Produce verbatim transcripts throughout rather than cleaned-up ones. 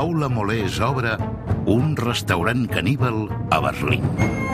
Paula Molés obre un restaurant caníbal a Berlín.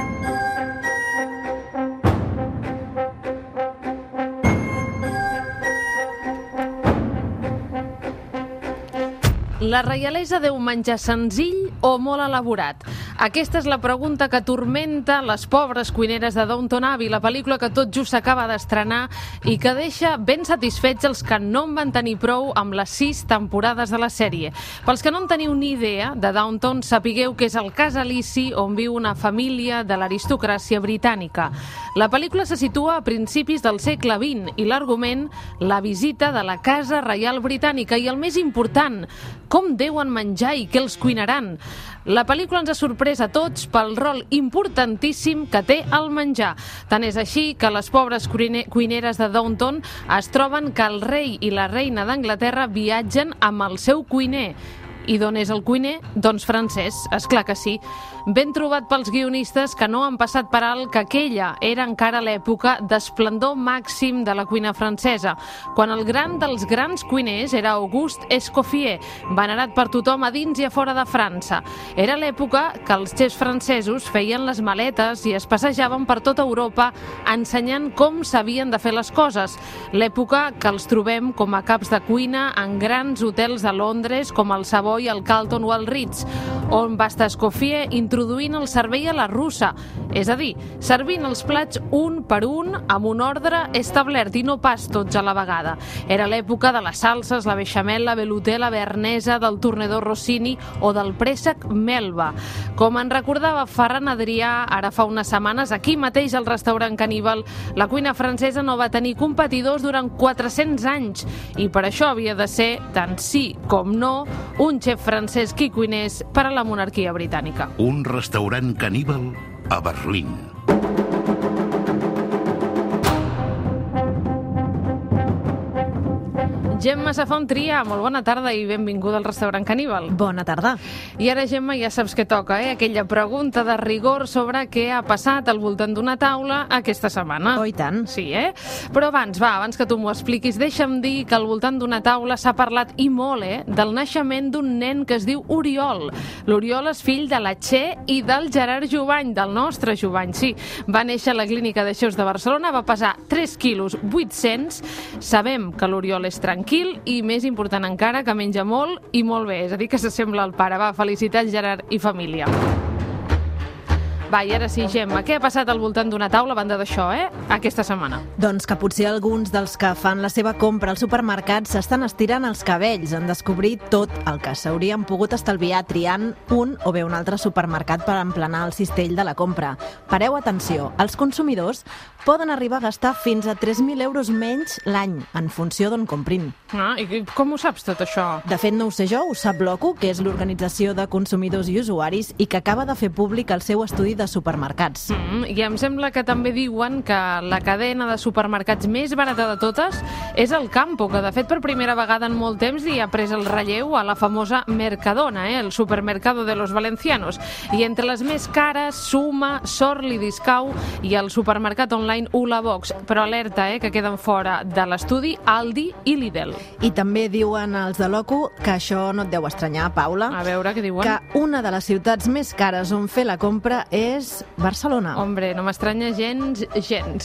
La reialesa deu menjar senzill o molt elaborat? Aquesta és la pregunta que atormenta les pobres cuineres de Downton Abbey, la pel·lícula que tot just s'acaba d'estrenar i que deixa ben satisfets els que no en van tenir prou amb les sis temporades de la sèrie. Pels que no en teniu ni idea de Downton, sapigueu que és el cas Alici on viu una família de l'aristocràcia britànica. La pel·lícula se situa a principis del segle vint i l'argument, la visita de la Casa Reial Britànica i el més important, com deuen menjar i què els cuinaran. La pel·lícula ens ha sorprès a tots pel rol importantíssim que té el menjar. Tant és així que les pobres cuineres de Downton es troben que el rei i la reina d'Anglaterra viatgen amb el seu cuiner. I d'on és el cuiner? Doncs francès, esclar que sí. Ben trobat pels guionistes que no han passat per alt que aquella era encara l'època d'esplendor màxim de la cuina francesa, quan el gran dels grans cuiners era Auguste Escoffier, venerat per tothom a dins i a fora de França. Era l'època que els xefs francesos feien les maletes i es passejaven per tota Europa ensenyant com s'havien de fer les coses. L'època que els trobem com a caps de cuina en grans hotels de Londres com el Savoy, el Carlton o el Ritz, on va estar Escoffier introduint el servei a la russa, és a dir, servint els plats un per un amb un ordre establert i no pas tots a la vegada. Era l'època de les salses, la beixamel, la velouté, la bernesa, del tornedor Rossini o del préssec Melba. Com en recordava Ferran Adrià ara fa unes setmanes, aquí mateix al restaurant caníbal, la cuina francesa no va tenir competidors durant quatre-cents anys i per això havia de ser, tant sí com no, un xef francès qui cuinés per a la monarquia britànica. Un restaurant caníbal a Berlín. Gemma Safont Tria, molt bona tarda i benvinguda al restaurant caníbal. Bona tarda. I ara, Gemma, ja saps què toca, eh? Aquella pregunta de rigor sobre què ha passat al voltant d'una taula aquesta setmana. Oh, i tant. Sí, eh? Però abans, va, abans que tu m'ho expliquis, deixa'm dir que al voltant d'una taula s'ha parlat, i molt, eh, del naixement d'un nen que es diu Oriol. L'Oriol és fill de la Txell i del Gerard Jubany, del nostre Jubany, sí. Va néixer a la Clínica d'Aixeus de Barcelona, va pesar tres quilos vuit-cents. Sabem que l'Oriol és tranquil, i més important encara, que menja molt i molt bé, és a dir, que s'assembla al pare. Va, felicitats, Gerard i família. Va, i ara sí, Gemma, què ha passat al voltant d'una taula a banda d'això, eh, aquesta setmana? Doncs que potser alguns dels que fan la seva compra al supermercat s'estan estirant els cabells en descobrir tot el que s'haurien pogut estalviar triant un o bé un altre supermercat per emplenar el cistell de la compra. Pareu atenció, els consumidors poden arribar a gastar fins a tres mil euros menys l'any, en funció d'on comprin. Ah, i com ho saps, tot això? De fet, no ho sé jo, ho sap l'O C U, que és l'Organització de Consumidors i Usuaris, i que acaba de fer públic el seu estudi de supermercats. Mm, I em sembla que també diuen que la cadena de supermercats més barata de totes és el Campo, que de fet per primera vegada en molt temps hi ha pres el relleu a la famosa Mercadona, eh, el supermercado de los valencianos. I entre les més cares, Suma, Sorli Discau i el supermercat online Ulabox. Però alerta, eh, que queden fora de l'estudi Aldi i Lidl. I també diuen els de l'O C U que això no et deu estranyar, Paula. A veure què diuen. Que una de les ciutats més cares on fer la compra és Barcelona. Hombre, no m'estranya gens, gens.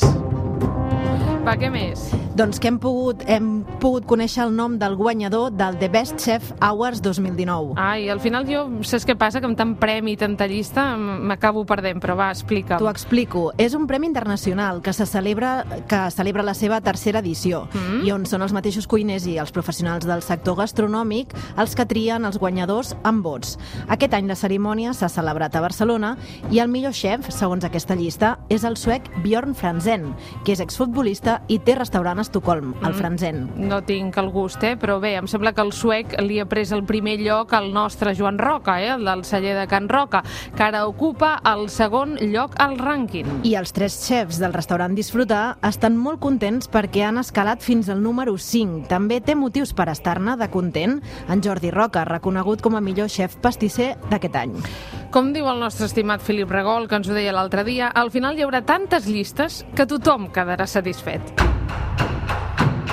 Va, què més? Doncs que hem pogut, hem pogut conèixer el nom del guanyador del The Best Chef Awards dos mil dinou. Ai, al final jo, saps què passa? Que amb tant premi i tanta llista m'acabo perdent, però va, explica'm. T'ho explico. És un premi internacional que se celebra, que celebra la seva tercera edició, mm? i on són els mateixos cuiners i els professionals del sector gastronòmic els que trien els guanyadors amb vots. Aquest any la cerimònia s'ha celebrat a Barcelona i el millor chef, segons aquesta llista, és el suec Bjorn Franzen, que és exfutbolista i té restaurant a Estocolm, al Franzen. Mm, no tinc el gust, eh? Però bé, em sembla que el suec li ha pres el primer lloc al nostre Joan Roca, eh? El del celler de Can Roca, que ara ocupa el segon lloc al rànquing. I els tres xefs del restaurant Disfrutar estan molt contents perquè han escalat fins al número cinc. També té motius per estar-ne de content en Jordi Roca, reconegut com a millor xef pastisser d'aquest any. Com diu el nostre estimat Filip Regol, que ens ho deia l'altre dia, al final hi haurà tantes llistes que tothom quedarà satisfet.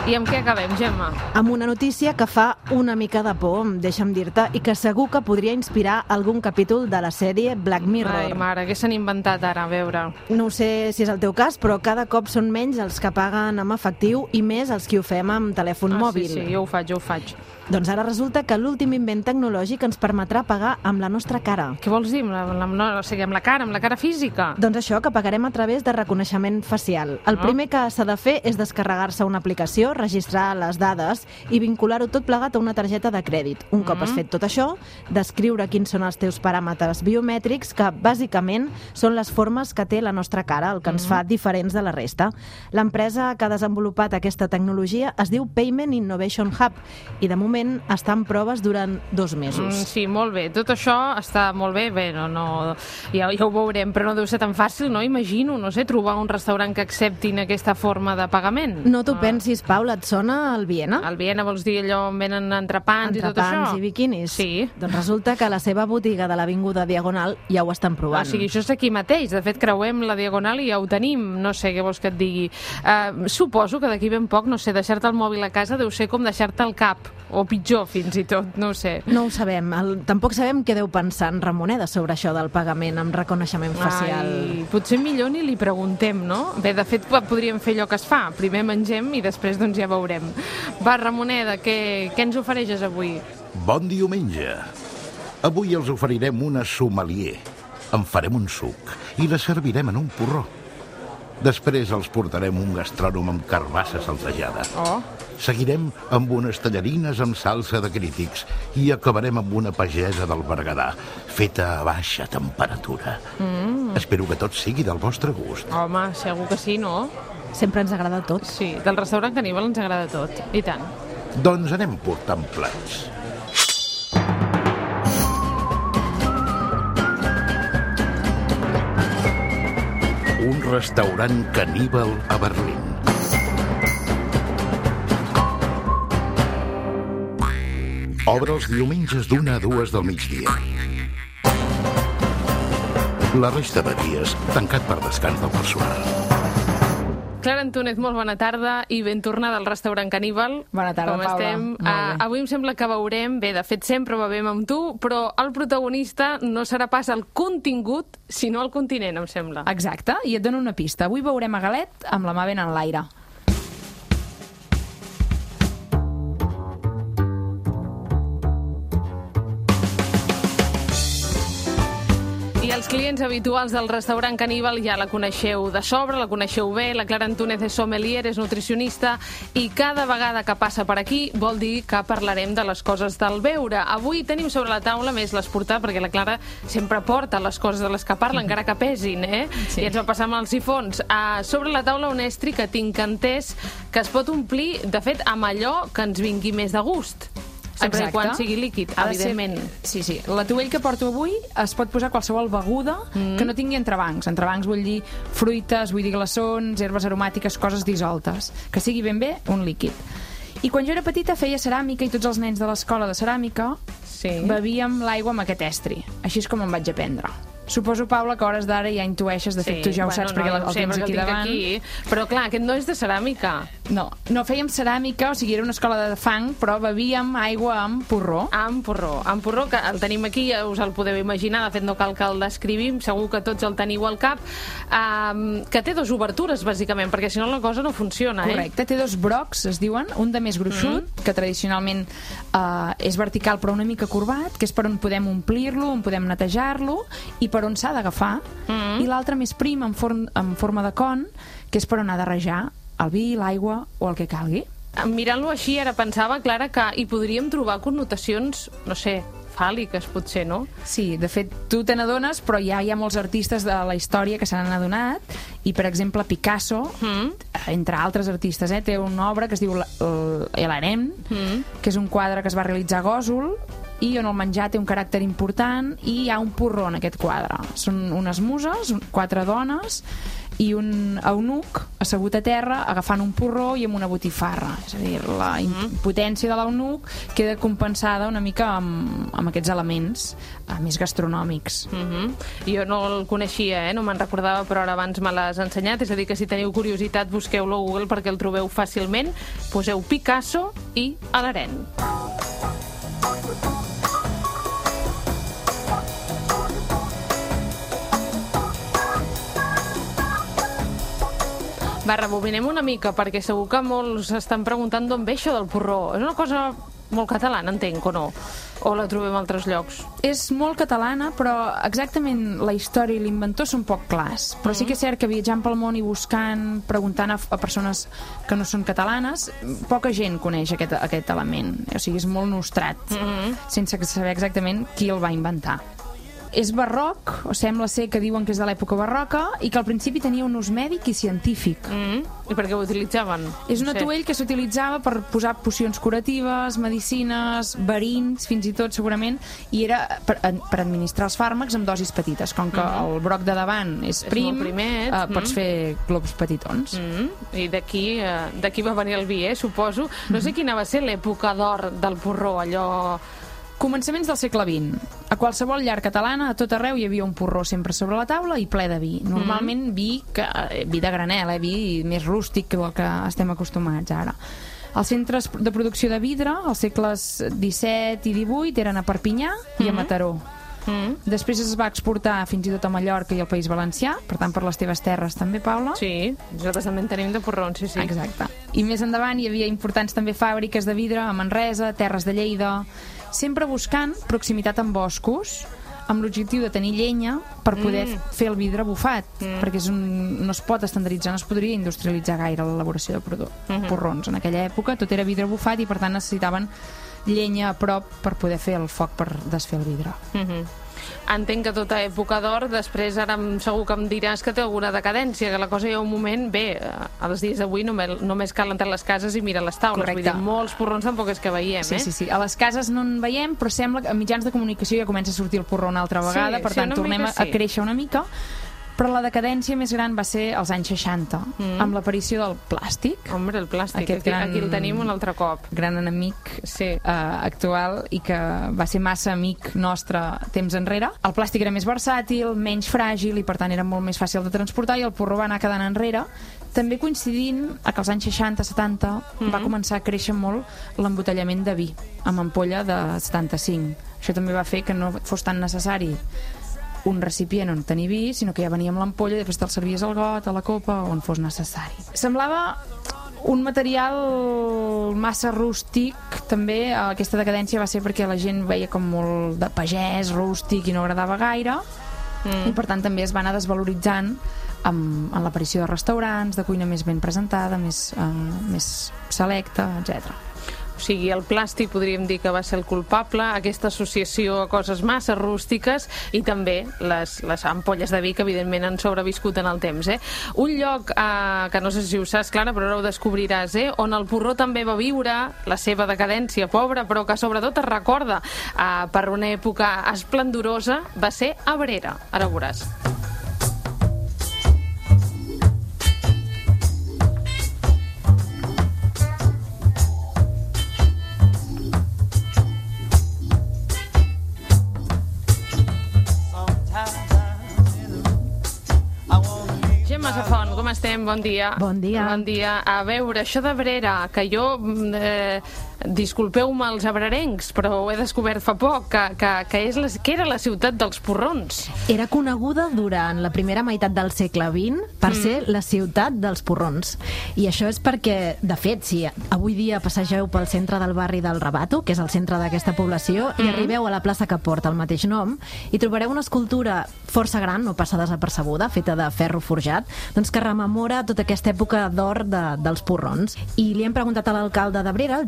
I amb què acabem, Gemma? Amb una notícia que fa una mica de por, deixa'm dir-te, i que segur que podria inspirar algun capítol de la sèrie Black Mirror. Ai, mare, què s'han inventat ara? A veure. No sé si és el teu cas, però cada cop són menys els que paguen amb efectiu i més els que ho fem amb telèfon ah, mòbil. Sí, sí, jo ho faig, jo ho faig. Doncs ara resulta que l'últim invent tecnològic ens permetrà pagar amb la nostra cara. Què vols dir? Amb la, amb la, o sigui, amb la cara, amb la cara física? Doncs això, que pagarem a través de reconeixement facial. El No. primer que s'ha de fer és descarregar-se una aplicació, registrar les dades i vincular-ho tot plegat a una targeta de crèdit. Un cop has fet tot això, descriure quins són els teus paràmetres biomètrics, que bàsicament són les formes que té la nostra cara, el que ens fa diferents de la resta. L'empresa que ha desenvolupat aquesta tecnologia es diu Payment Innovation Hub i de moment està en proves durant dos mesos. Mm, sí, molt bé. Tot això està molt bé. Bé, no, no, ja, ja ho veurem, però no deu ser tan fàcil, no? Imagino, no sé, trobar un restaurant que acceptin aquesta forma de pagament. No t'ho Ah. pensis, Paula, et sona el Viena? Al Viena vols dir allò on venen entrepans, i tot això? Entrepans i biquinis? Sí. Doncs resulta que a la seva botiga de l'Avinguda Diagonal ja ho estan provant. O sigui, això és aquí mateix. De fet, creuem la Diagonal i ja ho tenim. No sé què vols que et digui. Uh, suposo que d'aquí ben poc, no sé, deixar-te el mòbil a casa deu ser com deixar-te el cap. O pitjor, fins i tot, no ho sé. No ho sabem. El, tampoc sabem què deu pensar en Ramoneda sobre això del pagament amb reconeixement facial. Ai, potser millor ni li preguntem, no? Bé, de fet, podríem fer allò que es fa. Primer mengem i després doncs ja veurem. Va, Ramoneda, què, què ens ofereixes avui? Bon diumenge. Avui els oferirem una sommelier. En farem un suc i la servirem en un porró. Després els portarem un gastrònom amb carbassa saltejada. Oh. Seguirem amb unes tallarines amb salsa de crítics i acabarem amb una pagesa del Berguedà, feta a baixa temperatura. Mm. Espero que tot sigui del vostre gust. Home, segur que sí, no? Sempre ens agrada tot. Sí, del restaurant Caníbal ens agrada tot. I tant. Doncs anem portant plats. Un restaurant caníbal a Berlín. Obre els diumenges d'una a dues del migdia. La resta de dies tancat per descans del personal. Clara Antúnez, molt bona tarda i ben tornada al restaurant Caníbal. Bona tarda, Com Paula. estem? Molt bé. Uh, avui em sembla que veurem, bé, de fet sempre bevem amb tu, però el protagonista no serà pas el contingut, sinó el continent, em sembla. Exacte, i et dono una pista. Avui veurem a Galet amb la mà ben en l'aire. I els clients habituals del restaurant Caníbal ja la coneixeu de sobre, la coneixeu bé. La Clara Antúnez és sommelier, és nutricionista i cada vegada que passa per aquí vol dir que parlarem de les coses del beure. Avui tenim sobre la taula més l'esportar, perquè la Clara sempre porta les coses de les que parla, encara que pesin, eh? Sí. I ens va passar amb els sifons. Uh, sobre la taula un estri que tinc entès que es pot omplir, de fet, amb allò que ens vingui més de gust. Sempre i quan sigui líquid, Ha de ser- evidentment. Sí, sí. L'atuell que porto avui es pot posar qualsevol beguda mm. que no tingui entrebancs. Entrebancs vull dir fruites, vull dir glaçons, herbes aromàtiques, coses dissoltes. Que sigui ben bé un líquid. I quan jo era petita feia ceràmica i tots els nens de l'escola de ceràmica Sí. bebíem l'aigua amb aquest estri. Així és com em vaig aprendre. Suposo, Paula, que a hores d'ara ja intueixes, de fet tu ja ho saps perquè no, el ho sé, tens perquè aquí el tinc davant. Aquí, però clar, aquest no és de ceràmica. No, no fèiem ceràmica, o sigui, era una escola de fang, però bebíem aigua amb porró. Amb porró, amb porró, que el tenim aquí, ja us el podeu imaginar, de fet no cal que el descrivim, segur que tots el teniu al cap, um, que té dues obertures, bàsicament, perquè si no la cosa no funciona, Correcte, té dos brocs, es diuen, un de més gruixut, mm. que tradicionalment uh, és vertical però una mica corbat, que és per on podem omplir-lo, on podem netejar-lo, i per on s'ha d'agafar, mm. i l'altre més prim, en, forn, en forma de con, que és per on ha de rajar el vi, l'aigua o el que calgui. eh? Mirant-lo així, ara pensava, Clara, que hi podríem trobar connotacions, no sé, fàl·liques, potser, no? Sí, de fet, tu te n'adones, però ja hi ha molts artistes de la història que se n'han adonat, i, per exemple, Picasso, mm. entre altres artistes, eh, té una obra que es diu l'Harem, mm. que és un quadre que es va realitzar a Gòsol, i on el menjar té un caràcter important i hi ha un porró en aquest quadre. Són unes muses, quatre dones, i un eunuc assegut a terra agafant un porró i amb una botifarra. És a dir, la impotència de l'eunuc queda compensada una mica amb, amb aquests elements uh, més gastronòmics. Mm-hmm. Jo no el coneixia, eh? No me'n recordava, però ara abans me l'has ensenyat. És a dir, que si teniu curiositat, busqueu-lo a Google perquè el trobeu fàcilment. Poseu Picasso i a l'Aren. Va, rebobinem una mica, perquè segur que molts estan preguntant d'on ve això del porró. És una cosa molt catalana, entenc, o no? O la trobem a altres llocs? És molt catalana, però exactament la història i l'inventor són poc clars. Però sí que és cert que viatjant pel món i buscant, preguntant a, a persones que no són catalanes, poca gent coneix aquest, aquest element. O sigui, és molt nostrat, mm-hmm. sense saber exactament qui el va inventar. És barroc, o sembla ser que diuen que és de l'època barroca, i que al principi tenia un ús mèdic i científic. Mm-hmm. I per què ho utilitzaven? És un atuell que s'utilitzava per posar pocions curatives, medicines, verins, fins i tot segurament, i era per, per administrar els fàrmacs amb dosis petites. Com que mm-hmm. el broc de davant és prim, és primet, eh, pots mm-hmm. fer globs petitons. Mm-hmm. I d'aquí eh, d'aquí va venir el vi, eh, suposo. No sé quina va ser l'època d'or del porró, allò... Començaments del segle vint. A qualsevol llar catalana, a tot arreu hi havia un porró sempre sobre la taula i ple de vi. Normalment vi, que, vi de granel, eh? Vi més rústic que el que estem acostumats ara. Els centres de producció de vidre, als segles disset i divuit, eren a Perpinyà i a Mataró. Mm. Després es va exportar fins i tot a Mallorca i al País Valencià, per tant per les teves terres també, Paula. Sí, nosaltres també en tenim de porrons, sí, sí. Exacte. I més endavant hi havia importants també fàbriques de vidre a Manresa, Terres de Lleida, sempre buscant proximitat amb boscos, amb l'objectiu de tenir llenya per poder mm. fer el vidre bufat, mm. perquè és un, no es pot estandarditzar, no es podria industrialitzar gaire l'elaboració de porrons. Mm-hmm. porrons. En aquella època tot era vidre bufat i per tant necessitaven llenya a prop per poder fer el foc per desfer el vidre. Mm-hmm. Entenc que tota època d'or, després ara segur que em diràs que té alguna decadència, que la cosa hi ha un moment, bé, als dies d'avui només, només cal entrar a les cases i mirar les taules. Correcte. Vull dir, molts porrons tampoc és que veiem, sí, eh? Sí, sí, a les cases no en veiem, però sembla que a mitjans de comunicació ja comença a sortir el porró una altra vegada, sí, per sí, tant tornem mica, sí. a créixer una mica. Però la decadència més gran va ser als anys seixanta, mm. amb l'aparició del plàstic. Hombre, el plàstic, aquí, gran, aquí el tenim un altre cop. Gran enemic sí. uh, actual i que va ser massa amic nostre temps enrere. El plàstic era més versàtil, menys fràgil i per tant era molt més fàcil de transportar i el porró va anar quedant enrere. També coincidint a que als anys seixanta setanta mm. va començar a créixer molt l'embotellament de vi amb ampolla de setanta-cinc. Això també va fer que no fos tan necessari un recipient on tenir vi, sinó que ja venia amb l'ampolla i després te'l servies al got, a la copa, on fos necessari. Semblava un material massa rústic. També aquesta decadència va ser perquè la gent veia com molt de pagès, rústic i no agradava gaire, mm. i per tant també es va anar desvaloritzant amb, amb l'aparició de restaurants, de cuina més ben presentada, més, uh, més selecta, etcètera. O sigui, el plàstic podríem dir que va ser el culpable, aquesta associació a coses massa rústiques i també les, les ampolles de vi que evidentment han sobreviscut en el temps, eh? Un lloc eh, que no sé si ho saps, Clara, però ara ho descobriràs, eh? On el porró també va viure la seva decadència pobra, però que sobretot es recorda eh, per una època esplendorosa, va ser Abrera. Ara ho veuràs. Com estem? Bon dia. Bon dia. Bon dia. A veure, això d'Abrera, que jo... Eh, disculpeu-me els abrerencs, però ho he descobert fa poc, que, que, que, és la, que era la ciutat dels porrons. Era coneguda durant la primera meitat del segle vint per mm. ser la ciutat dels porrons. I això és perquè, de fet, si avui dia passegeu pel centre del barri del Rabato, que és el centre d'aquesta població, mm. i arribeu a la plaça que porta el mateix nom, i trobareu una escultura força gran, no passa desapercebuda, feta de ferro forjat, doncs que rememora tota aquesta època d'or de, dels porrons. I li hem preguntat a l'alcalde d'Abrera, el Jesús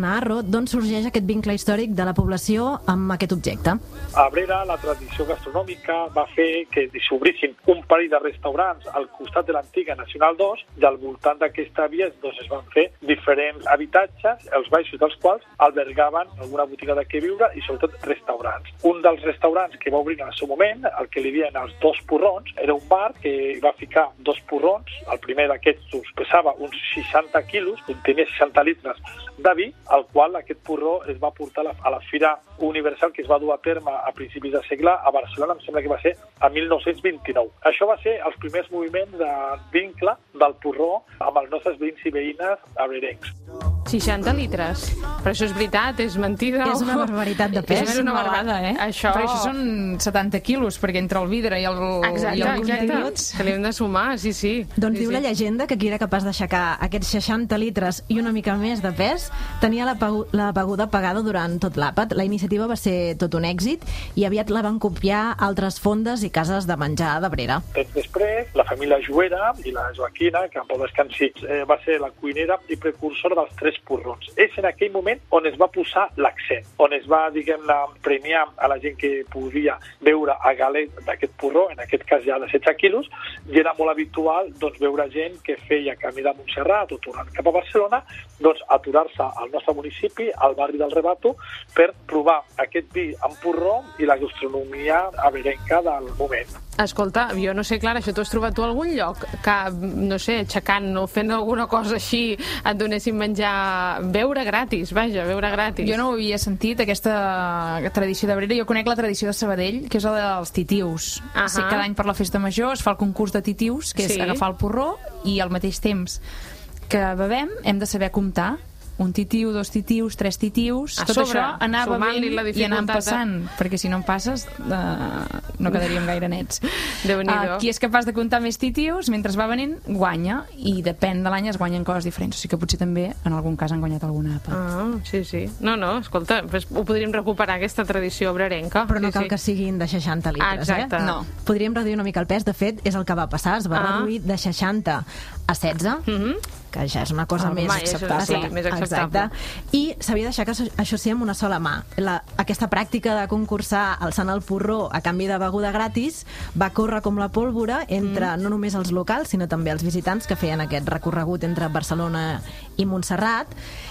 Naharro, d'on sorgeix aquest vincle històric de la població amb aquest objecte. A Abrera, la tradició gastronòmica va fer que s'obrissin un parell de restaurants al costat de l'antiga Nacional dos i al voltant d'aquesta via doncs, es van fer diferents habitatges, els baixos dels quals albergaven alguna botiga de què viure i sobretot restaurants. Un dels restaurants que va obrir en el seu moment, el que li diuen els dos porrons, era un bar que va ficar dos porrons. El primer d'aquests pesava uns seixanta quilos, contenia seixanta litres de vi, al qual aquest porró es va portar a la Fira Universal que es va dur a terme a principis de segle a Barcelona, em sembla que va ser a mil nou-cents vint-i-nou. Això va ser els primers moviments de vincle del porró amb els nostres veïns i veïnes abrerencs. seixanta litres. Però això és veritat, és mentida? És una barbaritat de pes. És una barbada, eh? Això... Però això són setanta quilos, perquè entre el vidre i el... Exacte, i el exacte. Que li hem de sumar, sí, sí. Doncs sí, diu sí. la llegenda que qui era capaç d'aixecar aquests seixanta litres i una mica més de pes tenia la, la beguda pagada durant tot l'àpat. La iniciativa va ser tot un èxit i aviat la van copiar altres fondes i cases de menjar d'Abrera. Temps després, la família Juera i la Joaquina, que en pau descansi, eh, va ser la cuinera i precursora dels tres porrons. És en aquell moment on es va posar l'accent, on es va, diguem-ne, premiar a la gent que podia beure a galet d'aquest porró, en aquest cas ja de setze quilos, i era molt habitual doncs, veure gent que feia camí de Montserrat o tornant cap a Barcelona, doncs aturar-se al nostre municipi, al barri del Rebato, per provar aquest vi amb porró i la gastronomia aberenca del moment. Escolta, jo no sé, Clara, això t'ho has trobat tu a algun lloc que, no sé, aixecant o fent alguna cosa així et donessin menjar, beure gratis, vaja, beure gratis. Jo no ho havia sentit, aquesta tradició d'Abrera. Jo conec la tradició de Sabadell, que és la dels titius. Uh-huh. Sé que cada any per la festa major es fa el concurs de titius, que és Sí. agafar el porró i al mateix temps que bevem hem de saber comptar. Un titiu, dos titius, tres titius, A tot sobre, això anar sumant-li bevent la i anar dificultat, passant, perquè si no en passes eh, no quedaríem gaire nets. Déu-n'hi-do. Uh, qui és capaç de comptar més titius mentre va venint, guanya, i depèn de l'any es guanyen coses diferents, o sigui que potser també en algun cas han guanyat alguna apa. Ah, sí, sí. No, no, escolta, pues, ho podríem recuperar, aquesta tradició abrerenca. Però no sí, cal sí. que siguin de seixanta litres, Exacte. eh? No. Podríem reduir una mica el pes, de fet, és el que va passar, es va Ah. reduir de seixanta a setze, Mhm. que ja és una cosa Ah, més home, és- acceptable. sí, més acceptable. Exacte. I s'havia d'aixecar això, això sí amb una sola mà. La, aquesta pràctica de concursar alçant el porró a canvi de beguda gratis va córrer com la pólvora entre mm. no només els locals, sinó també els visitants que feien aquest recorregut entre Barcelona i Montserrat.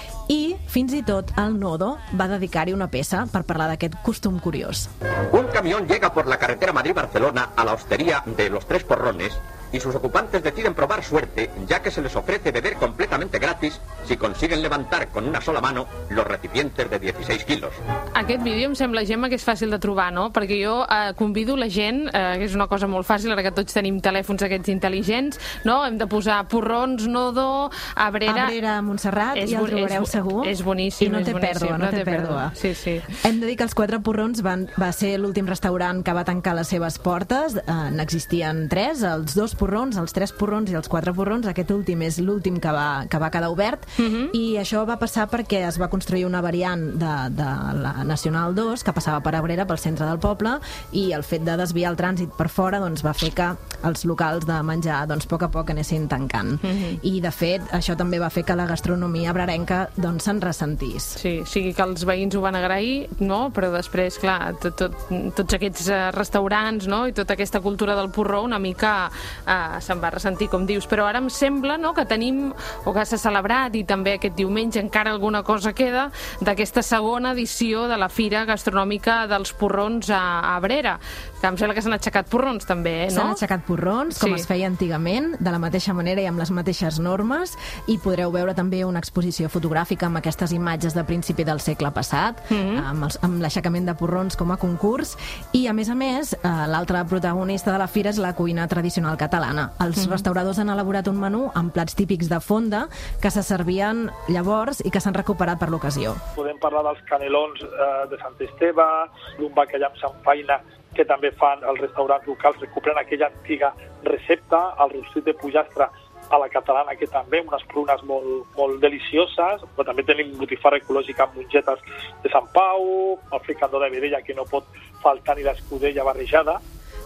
I fins i tot el Nodo va dedicar-hi una peça per parlar d'aquest costum curiós. Un camión llega por la carretera Madrid-Barcelona a la hostería de Los Tres Porrones y sus ocupantes deciden probar suerte, ya que se les ofrece beber completamente gratis si consiguen levantar con una sola mano los recipientes de dieciséis kilos. Aquest vídeo em sembla, Gemma, que és fàcil de trobar, no? Perquè jo eh, convido la gent, eh, que és una cosa molt fàcil, ara que tots tenim telèfons aquests intel·ligents, no? Hem de posar porrons, Nodo, Abrera... Abrera, Montserrat, És i el bo- trobareu és, segur. És boníssim. I no és té boníssim, pèrdua, no té pèrdua. Sí, sí. Hem de dir que els Quatre Porrons van, va ser l'últim restaurant que va tancar les seves portes. Eh, N'existien tres, els dos porrons, els tres porrons i els quatre porrons. Aquest últim és l'últim que, va, que va quedar obert. Uh -huh. I això va passar perquè es va construir una variant de, de la Nacional dos que passava per Abrera, pel centre del poble, i el fet de desviar el trànsit per fora doncs, va fer que els locals de menjar doncs, a poc a poc anessin tancant. Uh -huh. I, de fet, això també va fer que la gastronomia abrerenca doncs, se'n ressentís. Sí, o sigui que els veïns ho van agrair, no? Però després, clar, tot, tot, tots aquests eh, restaurants, no? I tota aquesta cultura del porró una mica eh, se'n va ressentir, com dius. Però ara em sembla, no?, que tenim, o que s'ha celebrat, i també aquest diumenge encara alguna cosa queda, d'aquesta segona edició de la Fira Gastronòmica dels Porrons a, a Abrera, que em sembla que s'han aixecat porrons també, eh, no? S'han aixecat porrons, com Sí. es feia antigament, de la mateixa manera i amb les mateixes normes, i podreu veure també una exposició fotogràfica amb aquestes imatges de principi del segle passat, Mhm. amb, els, amb l'aixecament de porrons com a concurs, i a més a més, eh, l'altre protagonista de la fira és la cuina tradicional catalana. Els restauradors han elaborat un menú amb plats típics de fonda que se servien llavors i que s'han recuperat per l'ocasió. Podem parlar dels canelons eh, de Sant Esteve, d'un bacallà amb samfaina que també fan els restaurants locals, recuperen aquella antiga recepta, el rostit de pollastre a la catalana, que també unes prunes molt, molt delicioses, però també tenim botifarra ecològica amb mongetes de Sant Pau, el fricandó de vedella, que no pot faltar ni l'escudella barrejada.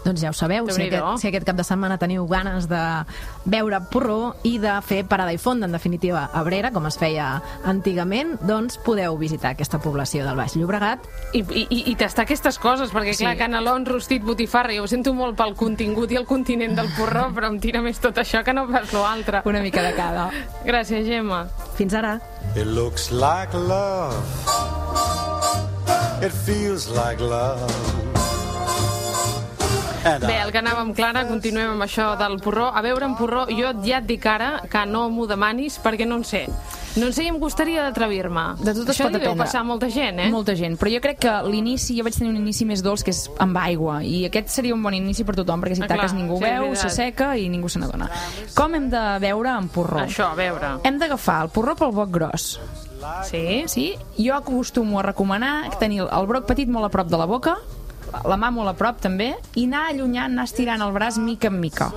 Doncs ja ho sabeu, si aquest, si aquest cap de setmana teniu ganes de beure porró i de fer parada i fonda, en definitiva, a Abrera, com es feia antigament, doncs podeu visitar aquesta població del Baix Llobregat. I, i, i tastar aquestes coses, perquè clar, sí. Canelons, rostit, botifarra, jo ho sento molt pel contingut i el continent del porró, però em tira més tot això que no pas l'altre. Una mica de cada. Gràcies, Gemma. Fins ara. It looks like love. It feels like love. Bé, el que anàvem, Clara, continuem amb això del porró. A veure, en porró, jo ja et dic ara que no m'ho demanis perquè no en sé. No en sé i em costaria d'atrevir-me. De tot es això pot li deu aprendre. passar a molta gent, eh? Molta gent, però jo crec que l'inici, jo vaig tenir un inici més dolç, que és amb aigua, i aquest seria un bon inici per tothom, perquè si Ah, taques clar, ningú sí, veu, és s'asseca i ningú se n'adona. Com hem de beure amb porró? Això, a veure. Hem d'agafar el porró pel boc gros. Sí? Sí? Jo acostumo a recomanar tenir el broc petit molt a prop de la boca, la mà molt a prop també, i anar allunyant, anar estirant el braç mica en mica.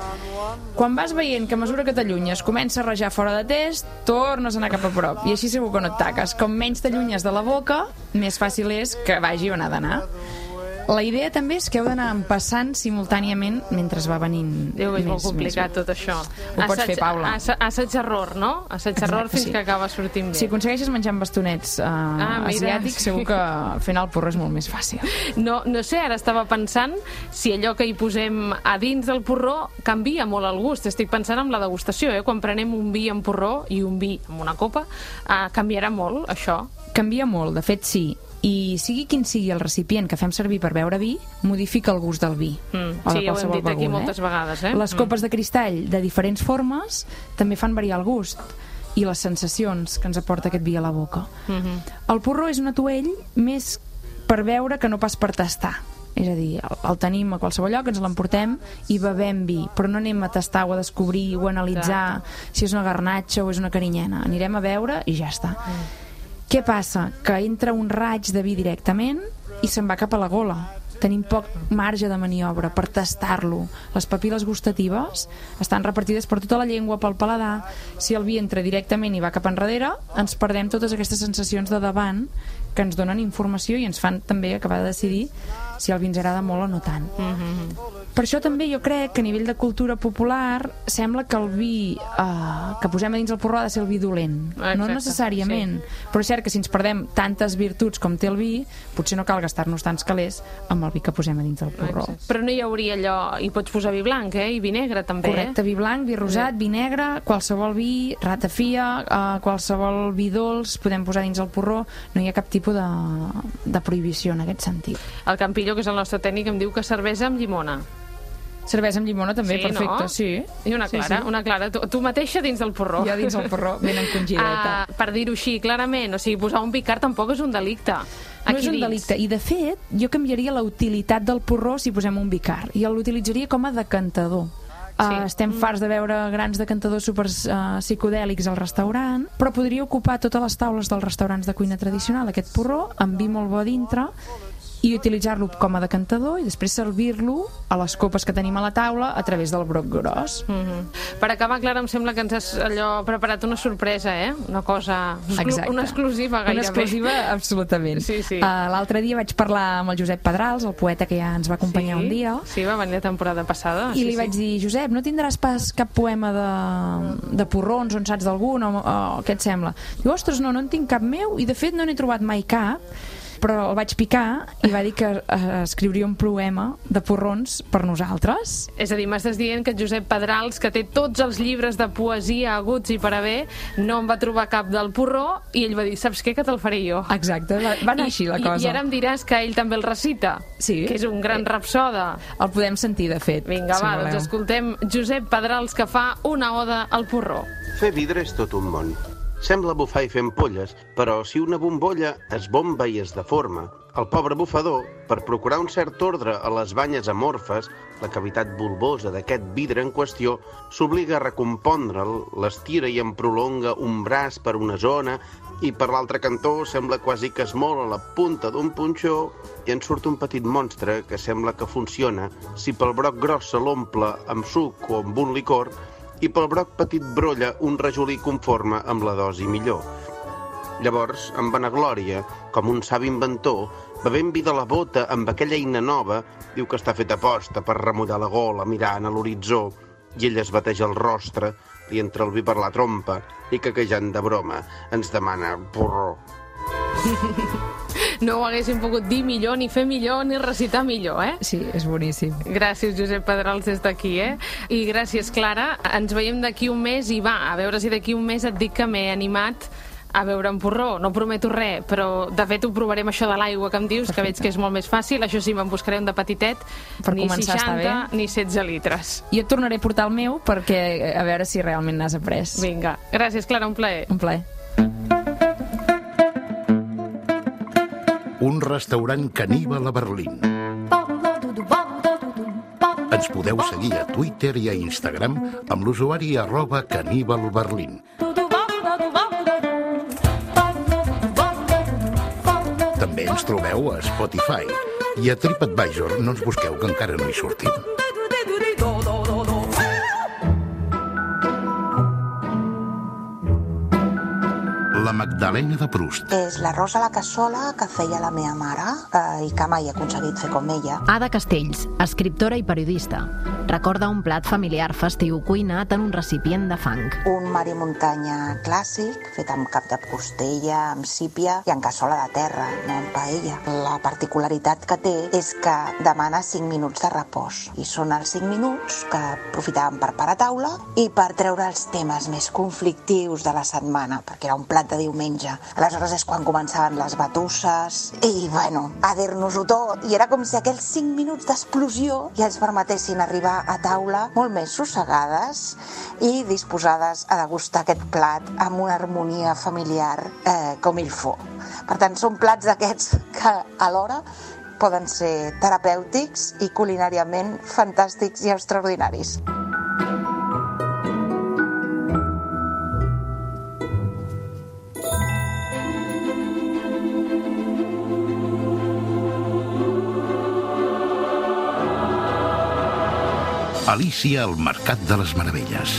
Quan vas veient que a mesura que t'allunyes comença a rajar fora de test, tornes a anar cap a prop, i així segur que no et taques. Com menys t'allunyes de la boca, més fàcil és que vagi on ha d'anar. La idea també és que heu d'anar empassant simultàniament mentre va venint. Déu, és més, molt complicat més. tot això. Ho pots fer, Paula. Assaig-error, no? Assaig-error fins sí. que acaba sortint bé. Si aconsegueixes menjar amb bastonets uh, Ah, mira, asiàtics, sí. segur que al final el porró és molt més fàcil. No, no sé, ara estava pensant si allò que hi posem a dins del porró canvia molt el gust. Estic pensant en la degustació, eh? Quan prenem un vi amb porró i un vi amb una copa, eh, canviarà molt, això. Canvia molt, de fet sí. I sigui quin sigui el recipient que fem servir per beure vi, modifica el gust del vi. Mm, o de sí, ja ho hem dit aquí begut, moltes eh? vegades. Eh? Les copes de cristall de diferents formes també fan variar el gust i les sensacions que ens aporta aquest vi a la boca. Mm-hmm. El porró és un atuell més per beure que no pas per tastar. És a dir, el, el tenim a qualsevol lloc, ens l'emportem i bevem vi, però no anem a tastar o a descobrir o a analitzar si és una garnatxa o és una carinyena. Anirem a beure i ja està. Mm. Què passa? Que entra un raig de vi directament i se'n va cap a la gola. Tenim poc marge de maniobra per tastar-lo. Les papil·les gustatives estan repartides per tota la llengua, pel paladar. Si el vi entra directament i va cap enrere, ens perdem totes aquestes sensacions de davant que ens donen informació i ens fan també acabar de decidir si el vi ens agrada molt o no tant. Mm-hmm. Per això també jo crec que a nivell de cultura popular sembla que el vi eh, que posem a dins el porró ha de ser el vi dolent. Exacte, no necessàriament. Sí. Però és cert que si ens perdem tantes virtuts com té el vi, potser no cal gastar-nos tants calés amb el vi que posem a dins del porró. Exacte. Però no hi hauria allò... Hi pots posar vi blanc, eh? I vi negre també, Correcte, eh? vi blanc, vi rosat, vi negre, qualsevol vi, ratafia, eh, qualsevol vi dolç podem posar dins el porró. No hi ha cap tipus de, de prohibició en aquest sentit. El Campillo, que és el nostre tècnic, em diu que cervesa amb llimona. Cervesa amb llimona també, Sí, perfecte, no? sí. I una clara, sí, sí. una clara. Tu, tu mateixa dins del porró. Jo dins el porró, ben encongideta. Uh, per dir-ho així, clarament, o sigui, posar un picar tampoc és un delicte. No és un delicte, i de fet jo canviaria la utilitat del porró si posem un bicar, i l'utilitzaria com a decantador. Sí. Uh, estem farts de veure grans decantadors super uh, psicodèlics al restaurant, però podria ocupar totes les taules dels restaurants de cuina tradicional, aquest porró, amb vi molt bo a dintre, i utilitzar-lo com a decantador i després servir-lo a les copes que tenim a la taula a través del broc gros. Mm-hmm. Per acabar, Clara, em sembla que ens has allò preparat una sorpresa, eh? Una cosa... Exacte. Una exclusiva, gairebé. Una exclusiva, absolutament. Sí, sí. Uh, L'altre dia vaig parlar amb el Josep Pedrals, el poeta que ja ens va acompanyar sí, un dia. Sí, va venir la temporada passada. I sí, li sí. vaig dir, Josep, no tindràs pas cap poema de, de porrons o en saps d'algun o, o què et sembla? Diu, ostres, no, no en tinc cap meu i de fet no n'he trobat mai cap, però el vaig picar i va dir que eh, escriuria un poema de porrons per nosaltres. És a dir, m'estàs dient que Josep Pedrals, que té tots els llibres de poesia aguts i per haver, no em va trobar cap del porró i ell va dir, saps què, que te'l faré jo. Exacte, va, va anar I, així la i, cosa. I ara em diràs que ell també el recita, sí. que és un gran rapsoda. El podem sentir, de fet. Vinga, si va, voleu. doncs escoltem Josep Pedrals, que fa una oda al porró. Fer vidre és tot un món. Sembla bufar i fer ampolles, però si una bombolla es bomba i es deforma, el pobre bufador, per procurar un cert ordre a les banyes amorfes, la cavitat bulbosa d'aquest vidre en qüestió, s'obliga a recompondre'l, l'estira i en prolonga un braç per una zona i per l'altre cantó sembla quasi que es mola la punta d'un punxó i en surt un petit monstre que sembla que funciona si pel broc gros se l'omple amb suc o amb un licor i pel broc petit brolla un rajolí conforme amb la dosi millor. Llavors, amb vanaglòria, com un savi inventor, bevent vi de la bota amb aquella eina nova, diu que està feta aposta per remullar la gola mirant a l'horitzó, i ell es bateja el rostre, li entra el vi per la trompa i, caquejant de broma, ens demana porró. No ho haguéssim pogut dir millor, ni fer millor, ni recitar millor, eh? Sí, és boníssim. Gràcies, Josep Pedrals, des d'aquí, eh? I gràcies, Clara. Ens veiem d'aquí un mes i va, a veure si d'aquí un mes et dic que m'he animat a beure un porró. No prometo res, però de fet ho provarem, això de l'aigua que em dius, que veig que és molt més fàcil. Això sí, me'n buscaré un de petitet, per ni començar seixanta està bé. Ni setze litres. Jo et tornaré a portar el meu perquè a veure si realment n'has après. Vinga. Gràcies, Clara, un plaer. Un plaer. Un restaurant caníbal a Berlín. Ens podeu seguir a Twitter i a Instagram amb l'usuari arroba caníbalberlín. També ens trobeu a Spotify i a TripAdvisor no ens busqueu, que encara no hi sortim. La Magdalena de Proust. És l'arròs a la cassola que feia la meva mare eh, i que mai he aconseguit fer com ella. Ada Castells, escriptora i periodista. Recorda un plat familiar festiu cuinat en un recipient de fang. Un mar i muntanya clàssic, fet amb cap de costella, amb sípia i en cassola de terra, no en paella. La particularitat que té és que demana cinc minuts de repòs. I són els cinc minuts que aprofitàvem per parar taula i per treure els temes més conflictius de la setmana, perquè era un plat de diumenge. Aleshores és quan començaven les batusses i, bueno, a dir-nos-ho tot. I era com si aquells cinc minuts d'explosió ja ens permetessin arribar a taula molt més sossegades i disposades a degustar aquest plat amb una harmonia familiar eh, com il faut. Per tant, són plats d'aquests que alhora poden ser terapèutics i culinàriament fantàstics i extraordinaris. Alícia al Mercat de les Meravelles.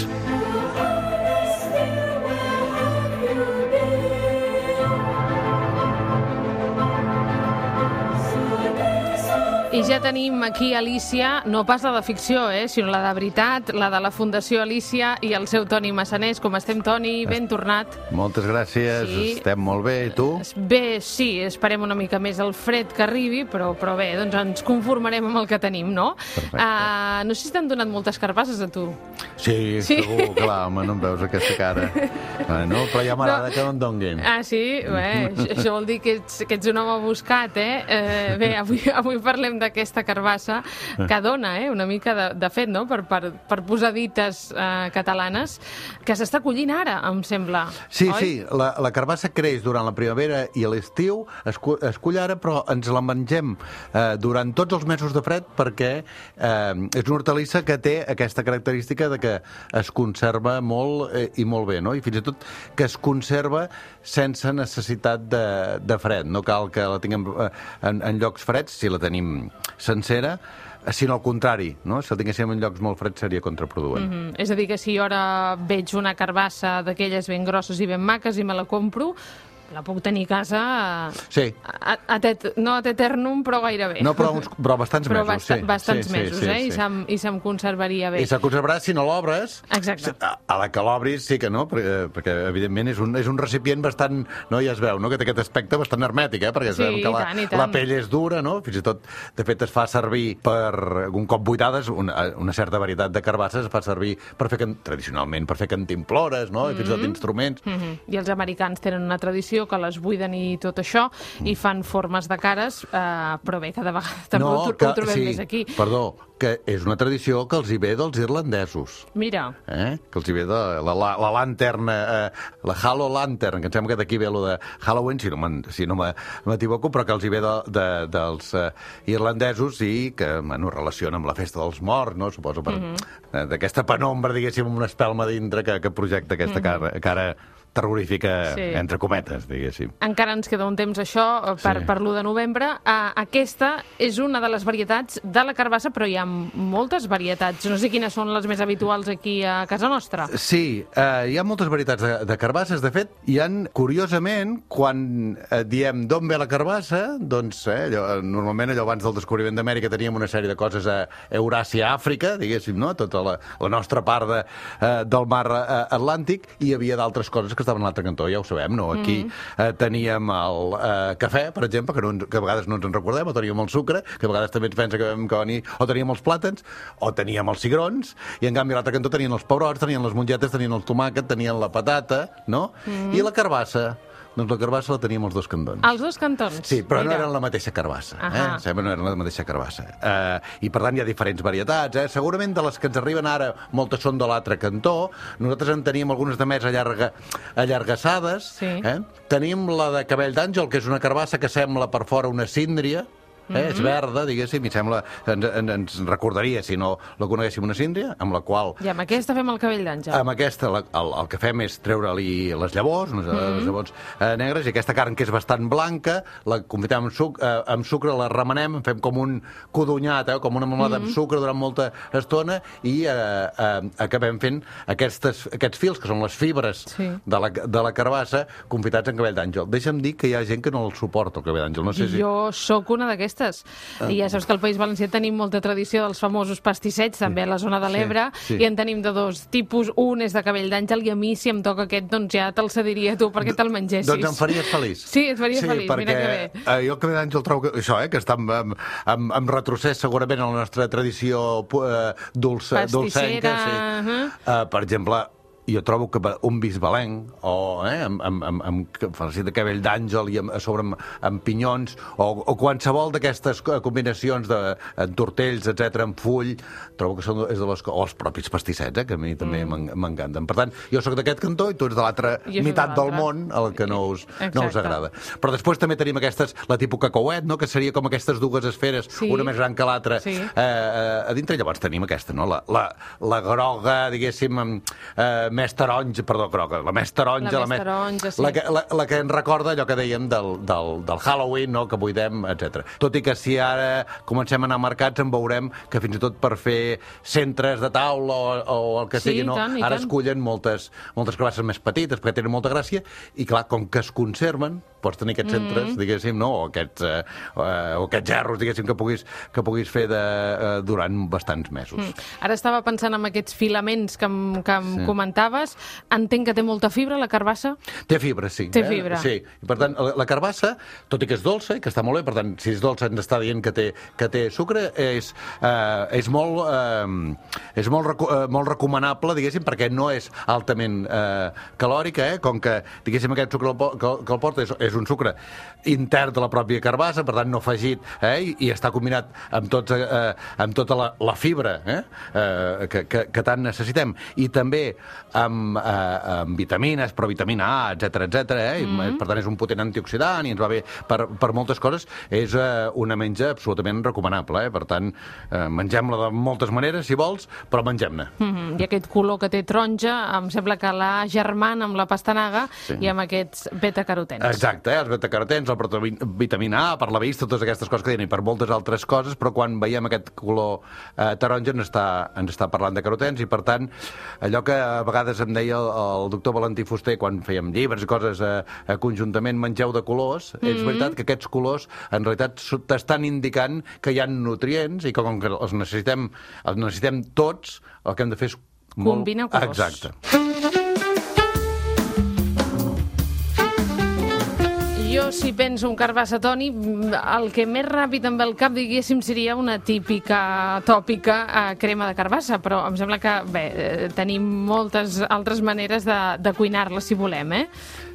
I ja tenim aquí Alícia, no pas la de ficció, eh, sinó la de veritat, la de la Fundació Alícia i el seu Toni Massanés. Com estem, Toni? Ben tornat. Moltes gràcies, Sí. estem molt bé. I tu? Bé, sí, esperem una mica més el fred que arribi, però, però bé, doncs ens conformarem amb el que tenim, no? Perfecte. Uh, no sé si t'han donat moltes carbasses a tu. Sí, Sí. segur, clar, home, no em veus aquesta cara. Bueno, però ja m'agrada No. que no en donguin. Ah, sí? Bé, això- això vol dir que ets, que ets un home buscat, eh? eh bé, avui, avui parlem d'aquesta carbassa que dona, eh? Una mica de, de fet, no?, per, per, per posar dites eh, catalanes, que s'està collint ara, em sembla. Sí, oi? sí, la, la carbassa creix durant la primavera i l'estiu, es, cu- es cull ara, però ens la mengem eh, durant tots els mesos de fred perquè eh, és una hortalissa que té aquesta característica de que es conserva molt eh, i molt bé, no? I fins i tot que es conserva sense necessitat de, de fred. No cal que la tinguem eh, en, en llocs freds, si la tenim sencera, sinó al contrari, no? Si la tinguéssim en llocs molt freds seria contraproduent. Mm -hmm. És a dir, que si jo ara veig una carbassa d'aquelles ben grosses i ben maques i me la compro, la puc tenir a casa Sí. a, a tet, no a eternum, però gairebé. No, però, uns, però bastants però mesos, basta, sí. bastants sí, mesos, sí, eh? sí, I, sí. se'm, I se'm conservaria bé. I se conservarà si no l'obres. Exacte. A, a la que l'obris sí que no, perquè, perquè evidentment és un, és un recipient bastant, no, ja es veu, no?, que té aquest aspecte bastant hermètic, eh? Perquè Sí, sabem que la, i tant, i tant. la pell és dura, no? Fins i tot, de fet, es fa servir per, un cop buidades, una, una certa varietat de carbasses es fa servir per fer, can- tradicionalment, per fer cantimplores, no?, i fins i tot instruments. Mm -hmm. I els americans tenen una tradició que les buiden i tot això, i fan formes de cares, eh, però bé, cada vegada també ho, tro- ho trobem sí, més aquí. Perdó, que és una tradició que els hi ve dels irlandesos. Mira, Eh? Que els hi ve de la, la, la lanterna, eh, la Halo Lantern, que em sembla que d'aquí ve lo de Halloween, si no me'n- si no me- m'equivoco, però que els hi ve de, de, dels eh, irlandesos i que, bueno, relaciona amb la festa dels morts, no?, suposo, per, Mhm. eh, d'aquesta penombra, diguéssim, amb una espelma dintre que, que projecta aquesta cara, cara terrorífica, Sí. entre cometes, diguéssim. Encara ens queda un temps això per, Sí. per l'u de novembre. Uh, aquesta és una de les varietats de la carbassa, però hi ha moltes varietats. No sé quines són les més habituals aquí a casa nostra. Sí, eh, hi ha moltes varietats de, de carbasses. De fet, hi han, curiosament, quan eh, diem d'on ve la carbassa, doncs, eh, allò, normalment allò abans del descobriment d'Amèrica teníem una sèrie de coses a Euràsia, Àfrica, diguéssim, no? Tota la, la nostra part de, eh, del mar eh, Atlàntic, i hi havia d'altres coses que estaven a l'altre cantó, ja ho sabem, no? Aquí eh, teníem el eh, cafè, per exemple, que, no, ens- que a vegades no ens en recordem, o teníem el sucre, que a vegades també ens pensa que vam que venir, o teníem els plàtans, o teníem els cigrons, i en canvi a l'altre cantó tenien els pebrots, tenien les mongetes, tenien el tomàquet, tenien la patata, no? I la carbassa. Doncs la carbassa la teníem als dos cantons. Als dos cantons? Sí, però no Mira. eren la mateixa carbassa. Ahà. Eh? Sembla no eren la mateixa carbassa. Eh, I, per tant, hi ha diferents varietats. Eh? Segurament de les que ens arriben ara, moltes són de l'altre cantó. Nosaltres en teníem algunes de més allarga, allargassades. Sí. Eh? Tenim la de cabell d'àngel, que és una carbassa que sembla per fora una síndria. Eh? Mhm. És verda, diguéssim, i sembla, ens, ens, ens recordaria, si no la coneguéssim, una síndria, amb la qual I amb aquesta fem el cabell d'àngel. amb aquesta, la, el, el que fem és treure-li les llavors, les, Mhm. les llavors eh, negres, i aquesta carn que és bastant blanca, la confitem amb, suc, eh, amb sucre, la remenem, fem com un codonyat, eh, com una melada Mhm. amb sucre durant molta estona, i eh, eh, acabem fent aquestes, aquests fils, que són les fibres Sí. de, la, de la carbassa, confitats en cabell d'àngel. Deixa'm dir que hi ha gent que no el suporta, el cabell d'àngel. No sé si... Jo sóc una d'aquestes. I ja saps que al País Valencià tenim molta tradició dels famosos pastissets, també a la zona de l'Ebre, Sí, sí. i en tenim de dos tipus. Un és de cabell d'àngel, i a mi, si em toca aquest, doncs ja te'l cediria a tu perquè te'l mengessis. Doncs em faries feliç. Sí, et faria sí, feliç, perquè, mira que bé. Eh, jo el cabell d'àngel trobo que, això, eh, que està en, en, en, en retrocés segurament en la nostra tradició eh, dolça, dolcenca. Sí. uh-huh. Eh, per exemple, jo trobo que un bisbalenc, o eh, amb, amb, amb, amb farcit de cabell d'àngel i amb, a sobre amb, amb pinyons, o, o qualsevol d'aquestes combinacions de en tortells, etcètera, amb full, trobo que són, és de les, o els propis pastissets, eh, que a mi també mm. m'encanten. Per tant, jo sóc d'aquest cantó i tu ets de l'altra meitat de del l'altra. món, el que no us, no us Exacte. agrada. Però després també tenim aquestes, la tipus cacauet, no? Que seria com aquestes dues esferes, Sí. una més gran que l'altra, Sí. eh, eh, a dintre. Llavors tenim aquesta, no? La, la, la groga, diguéssim, amb, eh, més taronja, perdó, groga, la més taronja, La la, més més- taronja, sí. la, que, la, la que ens recorda allò que dèiem del, del, del Halloween, no? Que buidem, etcètera. Tot i que si ara comencem a anar a mercats en veurem que fins i tot per fer centres de taula o, o el que Sí, sigui, i no? tant, i Ara tant. escullen moltes, moltes carbasses més petites perquè tenen molta gràcia, i clar, com que es conserven, pots tenir aquests centres, Mm. diguéssim, no? O aquests, eh, eh, o aquests gerros, diguéssim, que puguis, que puguis fer de, eh, durant bastants mesos. Mm. Ara estava pensant en aquests filaments que em, que em Sí. comentaves. Entenc que té molta fibra, la carbassa? Té fibra, sí. Té eh? fibra. Sí. I, per tant, la, la carbassa, tot i que és dolça, i que està molt bé, per tant, si és dolça ens està dient que té, que té sucre, és, eh, és, molt, eh, és molt, reco eh, molt recomanable, diguéssim, perquè no és altament eh, calòrica, eh? Com que, diguéssim, aquest sucre el po- que, que el porta és, és un sucre intern de la pròpia carbassa, per tant, no afegit, eh? I, i està combinat amb, tots, eh, amb tota la, la fibra eh? Eh, que, que, que tant necessitem. I també amb, eh, amb vitamines, però vitamina A, etcètera, etcètera, eh? Mm-hmm. Per tant, és un potent antioxidant i ens va bé per, per moltes coses. És eh, una menja absolutament recomanable, eh? Per tant, eh, mengem-la de moltes maneres, si vols, però mengem-ne. Mm -hmm. I aquest color que té taronja, em sembla que la germana amb la pastanaga Sí. i amb aquests beta-carotens. Exacte, eh? Els betacarotens, la vitamina A, per la vista, totes aquestes coses que diuen, i per moltes altres coses, però quan veiem aquest color eh, taronja ens està, ens està parlant de carotens, i per tant, allò que a vegades em deia el, el doctor Valentí Fuster quan fèiem llibres i coses eh, eh, conjuntament, mengeu de colors, mm-hmm. és veritat que aquests colors en realitat t'estan indicant que hi ha nutrients i que com que els necessitem, els necessitem tots, el que hem de fer és molt... Combinar colors. Exacte. Jo, si penso en carbassa, Toni, el que més ràpid em ve al cap, diguéssim, seria una típica, tòpica eh, crema de carbassa, però em sembla que, bé, eh, tenim moltes altres maneres de, de cuinar-la, si volem, eh?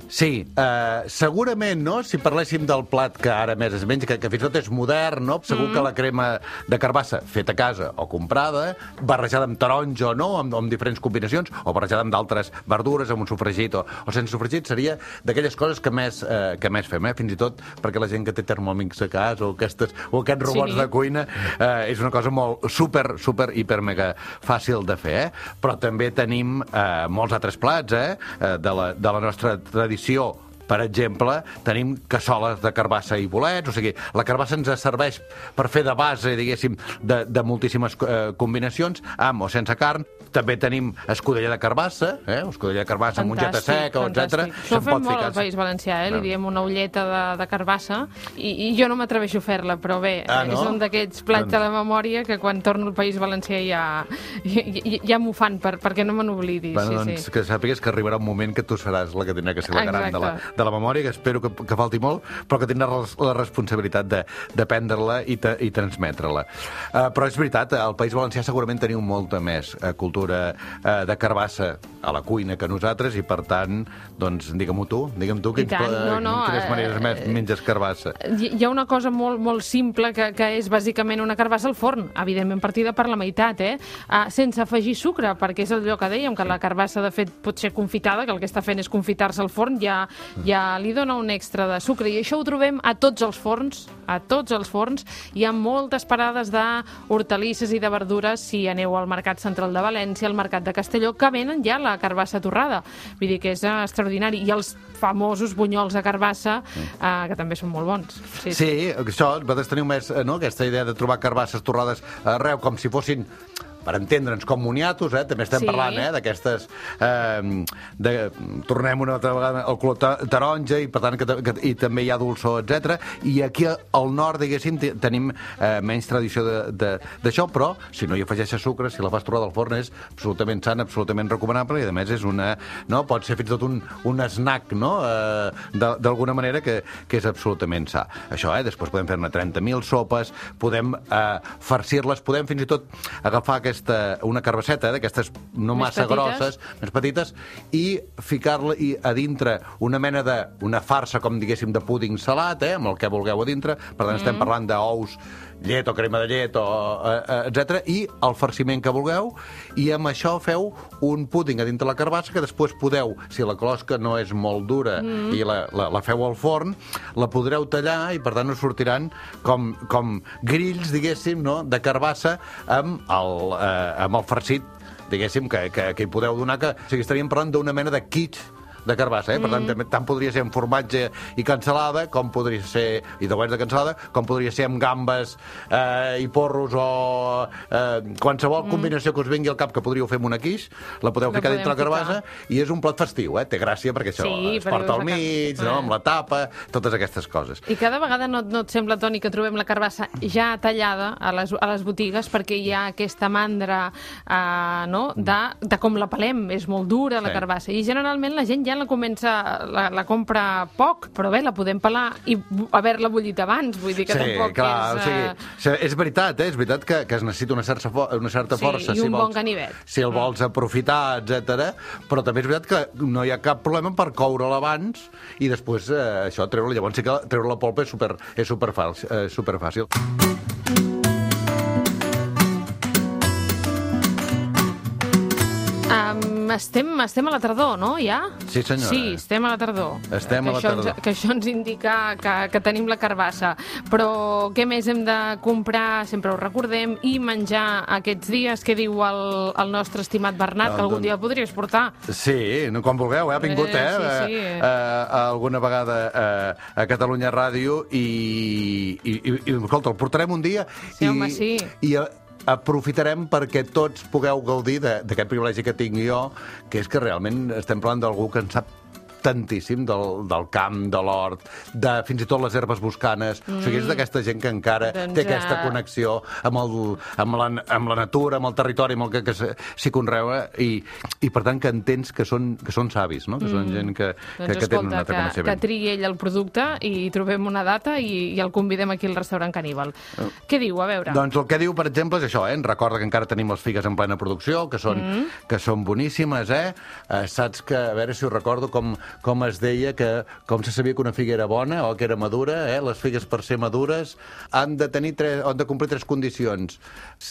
Sí, uh, segurament, no?, si parléssim del plat que ara més es menja, que, que fins i tot és modern, no?, segur mm. que la crema de carbassa feta a casa o comprada, barrejada amb taronja o no, amb, amb diferents combinacions, o barrejada amb d'altres verdures, amb un sofregit o, o sense sofregit, seria d'aquelles coses que més, uh, que més fem, eh? Fins i tot perquè la gent que té Thermomix a casa o, aquestes, o aquests robots sí. de cuina uh, és una cosa molt super, super, hiper, mega fàcil de fer, eh? Però també tenim uh, molts altres plats, eh?, uh, de, la, de la nostra tradició. Per exemple, tenim cassoles de carbassa i bolets, o sigui, la carbassa ens serveix per fer de base, diguéssim, de, de moltíssimes eh, combinacions, amb o sense carn. També tenim escudella de carbassa, eh? escudella de carbassa amb mongeta seca, etcètera. Això ho fem molt al País Valencià, eh? Li diem una ulleta de, de carbassa, i, i jo no m'atreveixo a fer-la, però bé, ah, no? és un d'aquests plats de la memòria que quan torno al País Valencià ja, ja, ja, ja m'ho fan per, perquè no me n'oblidi. Bueno, sí, doncs sí. que sàpigues que arribarà un moment que tu seràs la que tindrà que ser la gran de la, de la memòria, que espero que, que falti molt, però que tindrà la responsabilitat de, de prendre-la i, te, i transmetre-la. Uh, però és veritat, al País Valencià segurament teniu molta més uh, cultura uh, de carbassa a la cuina que nosaltres, i per tant, doncs, digue'm-ho tu, digue'm tu quins, tant, no, no, quines eh, maneres més menges carbassa. Hi ha una cosa molt, molt simple que, que és bàsicament una carbassa al forn, evidentment partida per la meitat, eh? Uh, sense afegir sucre, perquè és allò que dèiem, que la carbassa de fet pot ser confitada, que el que està fent és confitar-se al forn, ja, ja li dona un extra de sucre, i això ho trobem a tots els forns, a tots els forns. Hi ha moltes parades d'hortalisses i de verdures, si aneu al Mercat Central de València, al Mercat de Castelló, que venen ja la carbassa torrada. Vull dir que és uh, extraordinari. I els famosos bunyols de carbassa, uh, que també són molt bons. Sí, sí, això, vosaltres teniu més, no?, aquesta idea de trobar carbasses torrades arreu, com si fossin, per entendre'ns, com moniatos, eh? També estem sí. parlant eh? d'aquestes... Eh, de, tornem una altra vegada al color taronja, i per tant que, que, i també hi ha dolçor, etcètera. I aquí al nord, diguéssim, tenim eh, menys tradició d'això, però si no hi afegeixes sucre, si la fas torrada al forn, és absolutament sana, absolutament recomanable, i a més és una... no? Pot ser fins i tot un, un snack, no?, eh, d'alguna manera que, que és absolutament sa. Això, eh? Després podem fer-ne trenta mil sopes, podem eh, farcir-les, podem fins i tot agafar aquesta una carbasseta, eh, d'aquestes no més massa petites. grosses, més petites, i ficar-la i a dintre una mena de... una farsa, com diguéssim, de púding salat, eh, amb el que vulgueu a dintre. Per tant, mm. estem parlant d'ous, llet o crema de llet, o, eh, etcètera, i el farciment que vulgueu, i amb això feu un púding a dintre la carbassa que després podeu, si la closca no és molt dura mm. i la, la, la feu al forn, la podreu tallar, i per tant us sortiran com, com grills, diguéssim, no?, de carbassa amb el, eh, amb el farcit, diguéssim, que, que, que hi podeu donar, que, o sigui, estaríem parlant d'una mena de kit de carbassa, eh? Per tant, mm. tant podria ser amb formatge i cansalada, com podria ser, i de de cansalada, com podria ser amb gambes eh, i porros, o eh, qualsevol mm. combinació que us vingui al cap que podríeu fer amb una quiche, la podeu ficar dintre la carbassa, i és un plat festiu, eh? Té gràcia perquè això sí, es porta al mig, no? Amb la tapa, totes aquestes coses. I cada vegada no, no et sembla, Toni, que trobem la carbassa ja tallada a les, a les botigues, perquè hi ha aquesta mandra eh, no? de, de com la pelem, és molt dura la sí. carbassa, i generalment la gent ja la comença, la, la compra poc, però bé, la podem pelar i haver-la bullit abans, vull dir que sí, tampoc clar, és... O sigui, és veritat, eh? És veritat que, que es necessita una certa, una certa sí, força. I un si vols, bon ganivet. Si el vols aprofitar, etcètera. Però també és veritat que no hi ha cap problema per coure-la abans i després eh, això, treure-la. Llavors sí que treure la polpa és super, és super, fàcil, eh, super fàcil. Um, estem, estem a la tardor, no, ja? Sí, senyora. Sí, estem a la tardor. Estem que a la això tardor. Ens, que això ens indica que, que tenim la carbassa. Però què més hem de comprar? Sempre ho recordem. I menjar aquests dies, que diu el, el nostre estimat Bernat, no, que algun dia el podries portar. Sí, quan vulgueu, eh? Ha vingut, eh? eh sí, sí. Eh, eh, alguna vegada eh, a Catalunya Ràdio i, i, i, i, escolta, el portarem un dia. Sí, i, home, sí. I, aprofitarem perquè tots pugueu gaudir d'aquest privilegi que tinc jo, que és que realment estem parlant d'algú que en sap tantíssim del, del camp, de l'hort, de fins i tot les herbes boscanes. Mm. O sigui, és d'aquesta gent que encara doncs té aquesta connexió amb, el, amb, la, amb la natura, amb el territori, amb el que, que s'hi conrea, i, i per tant que entens que són, que són savis, no? Que mm. són gent que, doncs que, que escolta, tenen un altre que, coneixement. Que triï ell el producte i trobem una data i, i el convidem aquí al restaurant Caníbal. Oh. Què diu? A veure. Doncs el que diu, per exemple, és això, eh? Ens recorda que encara tenim les figues en plena producció, que són, mm. que són boníssimes, eh? eh? Saps que, a veure si ho recordo, com com es deia, que com se sabia que una figa era bona o que era madura, eh? Les figues per ser madures han de tenir tres, han de complir tres condicions.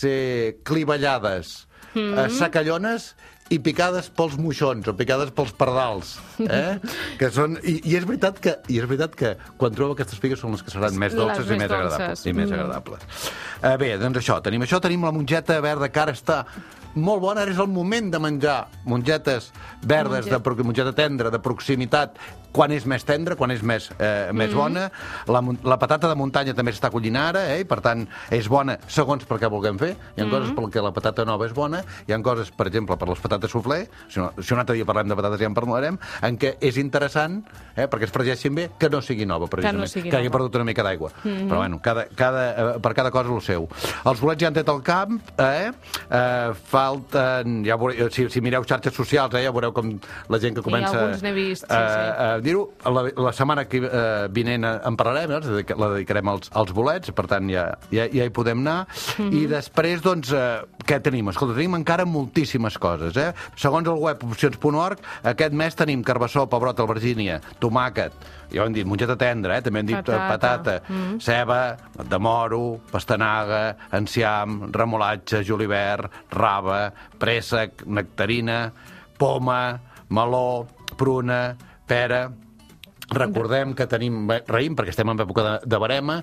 Ser clivellades, mm. eh, sacallones i picades pels moixons o picades pels pardals, eh? que són, i, i, és veritat que, I és veritat que quan trobo aquestes figues són les que seran més dolces i més, dolces. agradables. I més mm. agradables. Eh, bé, doncs això, tenim això, tenim la mongeta verda que ara està molt bona, ara és el moment de menjar mongetes verdes, Monget. de, mongeta tendra, de proximitat, quan és més tendra, quan és més, eh, més mm. bona. La, la patata de muntanya també s'està collint ara, eh? I per tant és bona segons per què vulguem fer. Hi ha mm. coses perquè la patata nova és bona, hi ha coses, per exemple, per les patates soufflé, si, no, si un altre dia parlem de patates ja en parlarem, en què és interessant, eh, perquè es fregeixin bé, que no sigui nova, precisament, que, no sigui que hagi perdut una mica d'aigua. Mm -hmm. Però bueno, cada, cada, eh, per cada cosa el seu. Els bolets ja han tret al camp, eh? Eh, falten, ja veureu, si, si mireu xarxes socials, eh, ja veureu com la gent que comença sí, alguns n'he vist, sí, sí. a, a dir-ho. La, la setmana que, eh, vinent en parlarem, eh? La dedicarem als, als bolets, per tant ja, ja, ja hi podem anar. Mm -hmm. I després, doncs, eh, què tenim? Escolta, tenim encara moltíssimes coses, eh? Segons el web opcions punt org, aquest mes tenim carbassó, pebrot, albergínia, tomàquet, ja ho hem dit, mongeta tendra, eh? També hem dit patata, patata mm. ceba, de moro, pastanaga, enciam, remolatge, julivert, raba, préssec, nectarina, poma, meló, pruna, pera. Recordem que tenim raïm, perquè estem en època de, de barema.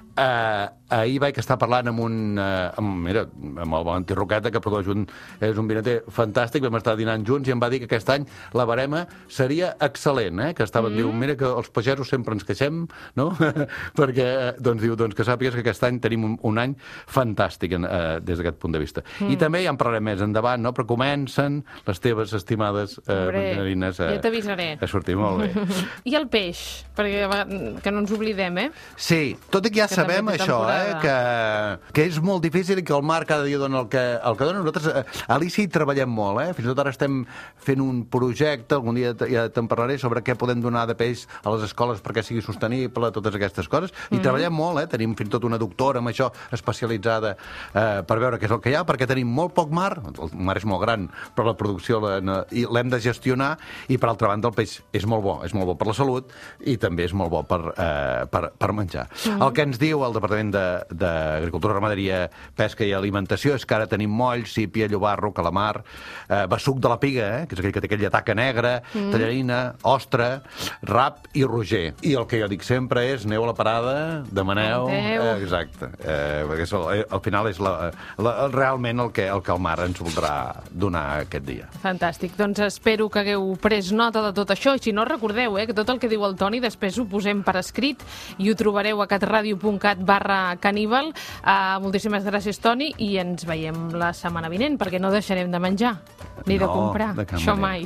Uh, ahir vaig estar parlant amb un uh, amb, mira, amb el Valentí Roqueta, que produeix un, és un vinater fantàstic, vam estar dinant junts i em va dir que aquest any la barema seria excel·lent, eh? Que estaven, mm. diu, mira que els pagesos sempre ens queixem, no? Perquè, doncs diu, doncs que sàpigues que aquest any tenim un, un any fantàstic en, uh, des d'aquest punt de vista. Mm. I també ja en parlarem més endavant, no? Però comencen les teves estimades uh, mandarines uh, ja t'avisaré a sortir molt bé. I el peix, perquè que no ens oblidem, eh? Sí, tot i que ja que sabem això, eh, que, que és molt difícil i que el mar cada dia dona el que, el que dona. Nosaltres a Alicia hi treballem molt, eh? Fins i tot ara estem fent un projecte, algun dia ja te'n parlaré, sobre què podem donar de peix a les escoles perquè sigui sostenible, totes aquestes coses. I mm-hmm. treballem molt, eh? Tenim fins i tot una doctora amb això especialitzada eh, per veure què és el que hi ha, perquè tenim molt poc mar, el mar és molt gran, però la producció l'hem de gestionar, i per altra banda el peix és molt bo, és molt bo per la salut i també és molt bo per, eh, per, per menjar. Mm-hmm. El que ens diu el Departament d'Agricultura, Ramaderia, Pesca i Alimentació és que ara tenim moll, sípia, llobarro, calamar, eh, besuc de la piga, eh, que és aquell que té aquella taca negra, mm. tallarina, ostra, rap i roger. I el que jo dic sempre és aneu a la parada, demaneu... Eh, exacte. Eh, perquè és el, al final és la, la, realment el que, el que el mar ens voldrà donar aquest dia. Fantàstic. Doncs espero que hagueu pres nota de tot això, i si no, recordeu eh, que tot el que diu el Toni després ho posem per escrit i ho trobareu a catradio punt cat barra caníbal. Uh, moltíssimes gràcies, Toni, i ens veiem la setmana vinent, perquè no deixarem de menjar ni no, de comprar. De Això mai.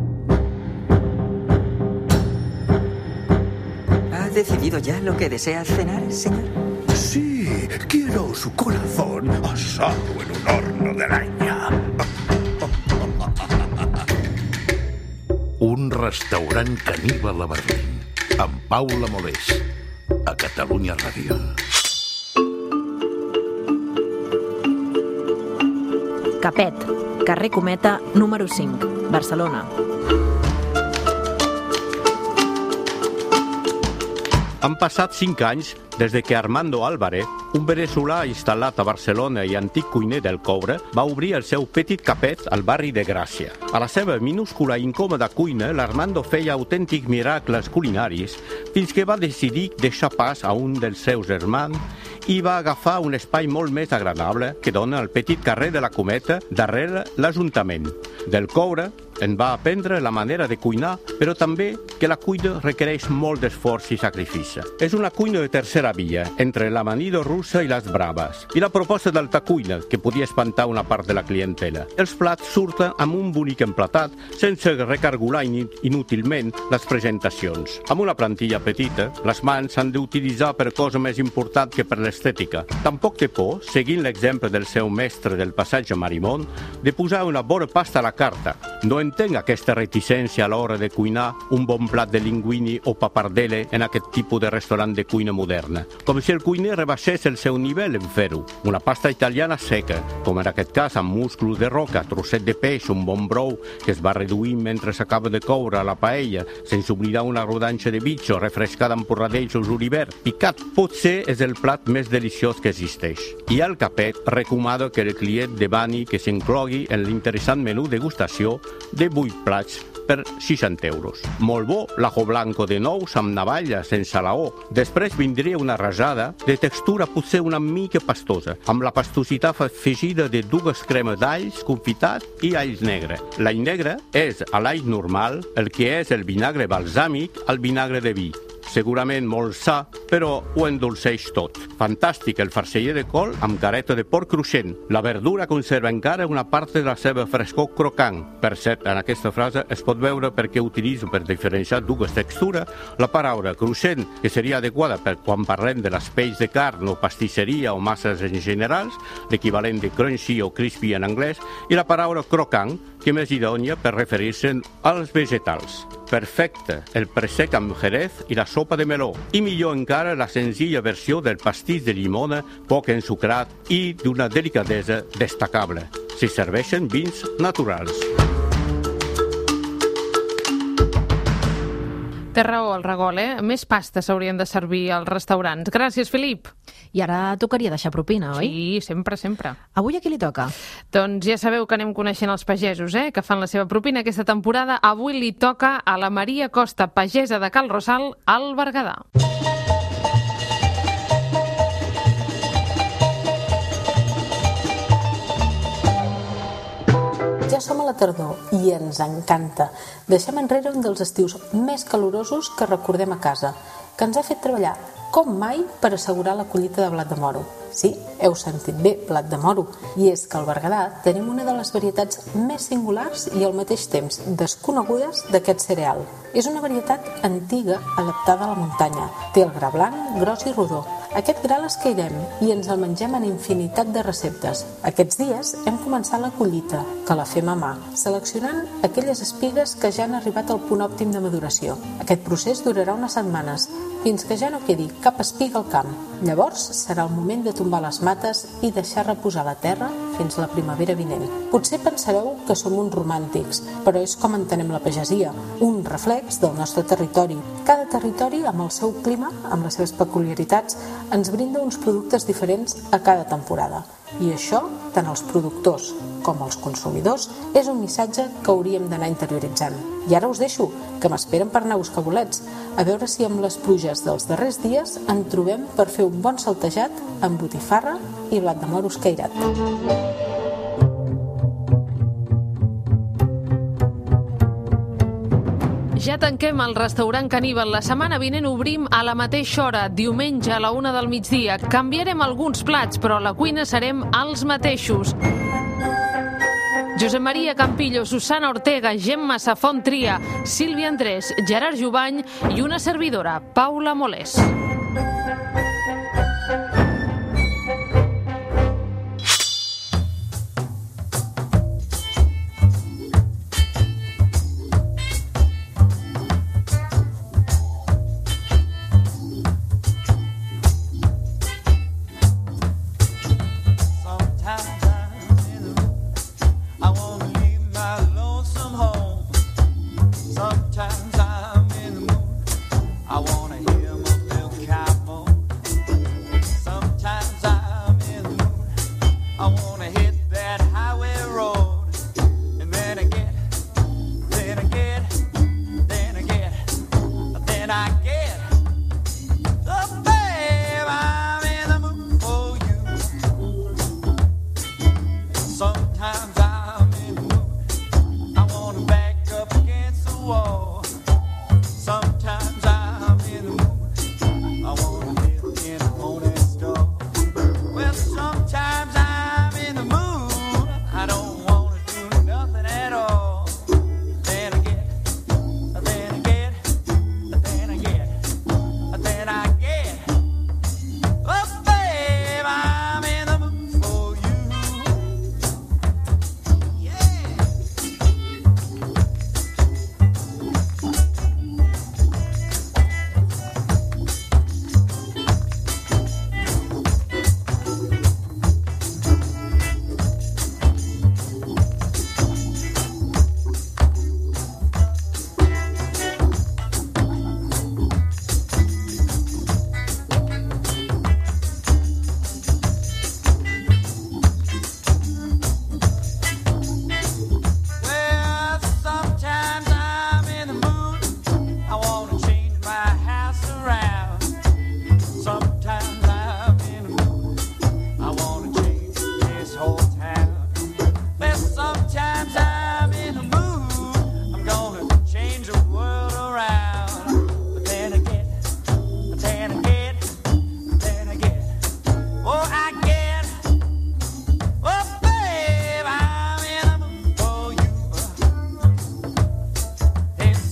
¿Ha decidido ya lo que desea cenar, señor? Sí, quiero su corazón asado en un horno de leña. Un restaurant caníbal a Berlín, amb Paula Molés, a Catalunya Ràdio. Capet, carrer Cometa, número cinc, Barcelona. Han passat cinc anys des de que Armando Álvarez, un veneçolà instal·lat a Barcelona i antic cuiner del coure, va obrir el seu petit capet al barri de Gràcia. A la seva minúscula i incòmoda cuina, l'Armando feia autèntics miracles culinaris fins que va decidir deixar pas a un dels seus germans i va agafar un espai molt més agradable que dona al petit carrer de la Cometa darrere l'Ajuntament. Del coure en va aprendre la manera de cuinar, però també que la cuina requereix molt d'esforç i sacrifici. És una cuina de tercera via, entre l'amanido russa i les braves, i la proposta d'alta cuina, que podia espantar una part de la clientela. Els plats surten amb un bonic emplatat, sense recargolar inútilment les presentacions. Amb una plantilla petita, les mans s'han d'utilitzar per cosa més important que per l'estètica. Tampoc té por, seguint l'exemple del seu mestre del passatge Marimón, de posar una bona pasta a la carta. No entenc aquesta reticència a l'hora de cuinar un bon plat de linguini o papardelle en aquest tipus de restaurant de cuina moderna, com si el cuiner rebaixés el seu nivell en fer-ho. Una pasta italiana seca, com en aquest cas amb musclos de roca, trosset de peix, un bon brou que es va reduint mentre s'acaba de coure a la paella, sense oblidar una rodanxa de bitxo refrescada amb porradeix o julivert picat. Potser és el plat més deliciós que existeix. I al capet, recomano que el client demani que s'inclogui en l'interessant menú degustació de vuit plats per seixanta euros. Molt bo l'ajo blanco de nous amb navalla, sense laó. Després vindria una rajada de textura potser una mica pastosa, amb la pastositat afegida de dues cremes d'alls confitat i alls negre. L'all negre és a l'all normal el que és el vinagre balsàmic al vinagre de vi. Segurament molt sa, però ho endolceix tot. Fantàstic el farceller de col amb careta de porc cruixent. La verdura conserva encara una part de la seva frescor crocant. Per cert, en aquesta frase es pot veure perquè utilitzo per diferenciar dues textures la paraula cruixent, que seria adequada per quan parlem de les pells de carn o pastisseria o masses en generals, l'equivalent de crunchy o crispy en anglès, i la paraula crocant, que més idònia per referir-se als vegetals. Perfecte, el pressec amb jerez i la sopa de meló. I millor encara la senzilla versió del pastís de llimona, poc ensucrat i d'una delicadesa destacable. S'hi serveixen vins naturals. Té raó el Regol, eh? Més pasta s'haurien de servir als restaurants. Gràcies, Felip. I ara tocaria deixar propina, oi? Sí, sempre, sempre. Avui a qui li toca? Doncs ja sabeu que anem coneixent els pagesos, eh? Que fan la seva propina aquesta temporada. Avui li toca a la Maria Costa, pagesa de Cal Rosal, al Berguedà. Ja som a la tardor i ens encanta. Deixem enrere un dels estius més calorosos que recordem a casa, que ens ha fet treballar com mai per assegurar la collita de blat de moro. Sí, heu sentit bé, blat de moro. I és que al Berguedà tenim una de les varietats més singulars i al mateix temps desconegudes d'aquest cereal. És una varietat antiga adaptada a la muntanya. Té el gra blanc, gros i rodó. Aquest gra l'escairem i ens el mengem en infinitat de receptes. Aquests dies hem començat la collita, que la fem a mà, seleccionant aquelles espigues que ja han arribat al punt òptim de maduració. Aquest procés durarà unes setmanes, fins que ja no quedi cap espiga al camp. Llavors serà el moment de tombar les mates i deixar reposar la terra fins la primavera vinent. Potser pensareu que som uns romàntics, però és com entenem la pagesia, un reflex del nostre territori. Cada territori, amb el seu clima, amb les seves peculiaritats, ens brinda uns productes diferents a cada temporada. I això, tant els productors com els consumidors, és un missatge que hauríem d'anar interioritzant. I ara us deixo, que m'esperen per anar a buscar bolets, a veure si amb les pluges dels darrers dies en trobem per fer un bon saltejat amb botifarra i blat de moro escairat. Ja tanquem el restaurant Caníbal. La setmana vinent obrim a la mateixa hora, diumenge a la una del migdia. Canviarem alguns plats, però a la cuina serem els mateixos. Josep Maria Campillo, Susana Ortega, Gemma Safont Tria, Sílvia Andrés, Gerard Jubany i una servidora, Paula Molés. Sometimes I'm in the mood. I wanna hear my bell count.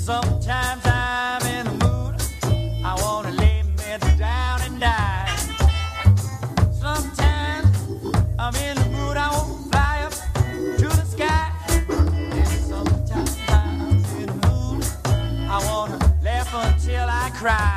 Sometimes I'm in the mood, I want to lay me down and die. Sometimes I'm in the mood, I want to fly up to the sky. Sometimes I'm in the mood, I want to laugh until I cry.